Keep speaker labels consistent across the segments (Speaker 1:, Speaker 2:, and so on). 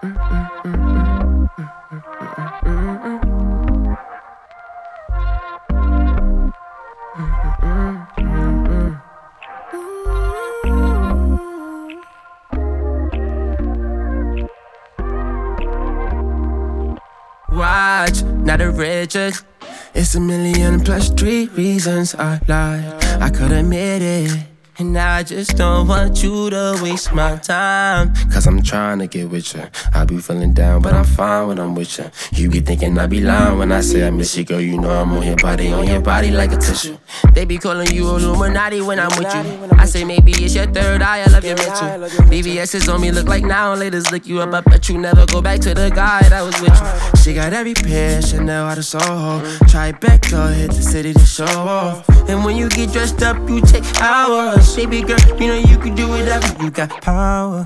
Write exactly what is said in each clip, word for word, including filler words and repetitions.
Speaker 1: Watch, not the richest. It's a million plus three reasons I lied. I could admit it. And I just don't want you to waste my time. Cause I'm trying to get with you. I be feeling down, but I'm fine when I'm with you. You be thinking I be lying when I say I miss you, girl. You know I'm on your body, on your body like a tissue. They be calling you Illuminati when I'm with you. I say maybe it's your third eye, I love your mental. B B S is on me, look like now laters look you up. I bet you never go back to the guy that was with you. She got every pair, Chanel out of Soho. Try back door, hit the city to show off. And when you get dressed up, you take hours. Baby girl, you know you can do whatever. You got
Speaker 2: power.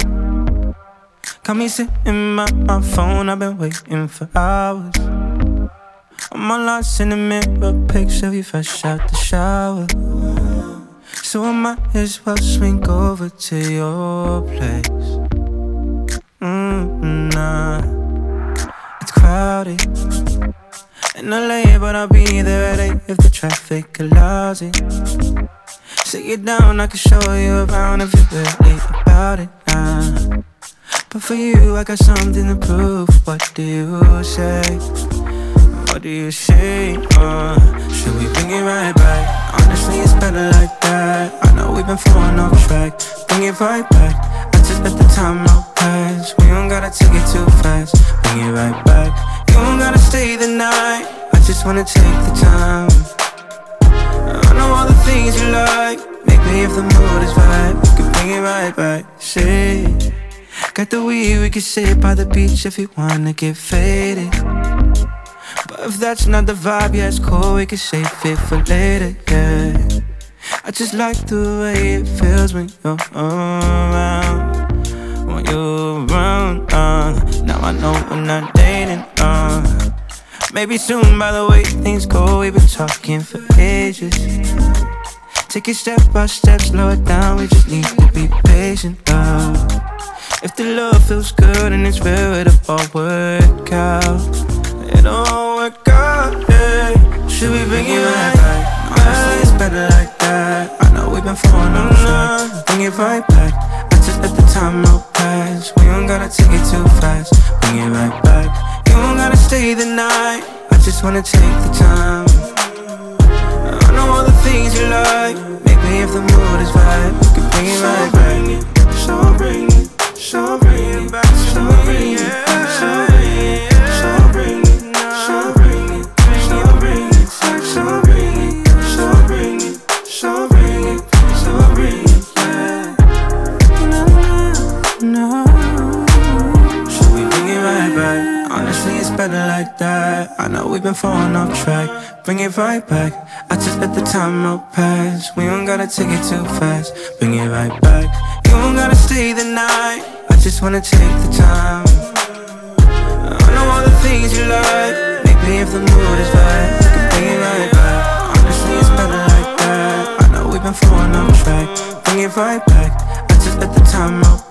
Speaker 2: Got me sitting by my phone, I've been waiting for hours. I'm all lost in the mirror, picture of you fresh out the shower. So I might as well swing over to your place. Mm-hmm, nah, it's crowded in L A, but I'll be there at eight if the traffic allows it. Sit you down, I can show you around if you're really about it now. But for you, I got something to prove. What do you say? What do you say? Uh, should we bring it right back? Honestly, it's better like that. I know we've been falling off track. Bring it right back. I just let the time out pass. We don't gotta take it too fast. Bring it right back. You don't gotta stay the night. I just wanna take the time. I know all the things you like. Maybe if the mood is right, we can bring it right back. Say, got the weed, we can sit by the beach if you wanna get faded. But if that's not the vibe, yeah, it's cool, we can save it for later, yeah. I just like the way it feels when you're around. When you're around, uh, now I know we're not dating, uh. Maybe soon, by the way things go, we've been talking for ages. Take it step by step, slow it down, we just need to be patient, uh. If the love feels good and it's real, it'll all work out. It'll all work out, yeah. Should we bring it right back? Honestly, it's better like that. I know we've been falling on track. Bring it right back. I just let the time out pass. We don't gotta take it too fast. Bring it right back. You don't gotta stay the night. I just wanna take the time. I know all the things you like. Maybe if the mood is right, we can bring it right back. So bring it, so bring it back, so bring it back, so bring it, so bring it, so bring it, so bring it, so bring it, so bring it, so bring it, so bring it, yeah. No, no. Should we bring it right back? Honestly, it's better like that. I know we've been falling off track. Bring it right back. I just let the time out pass. We don't gotta take it too fast. Bring it right back. You don't gotta stay the night. I just wanna take the time. I know all the things you like. Maybe if the mood is right, we can bring it right back. Honestly, it's better like that. I know we've been falling off track. Bring it right back. I just let the time out